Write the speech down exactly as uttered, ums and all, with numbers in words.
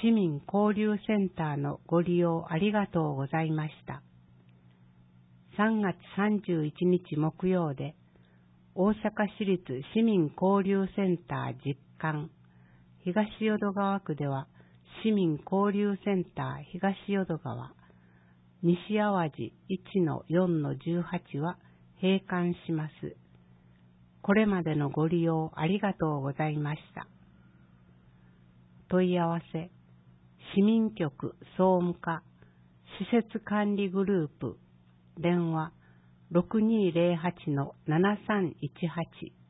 市民交流センターのご利用ありがとうございました。さんがつさんじゅういちにち木曜で、大阪市立市民交流センター実館、東淀川区では、市民交流センター東淀川、西淡路 いちのよんのじゅうはち は閉館します。これまでのご利用ありがとうございました。問い合わせ、市民局総務課、施設管理グループ、電話ろくにーぜろはちのななさんいちはち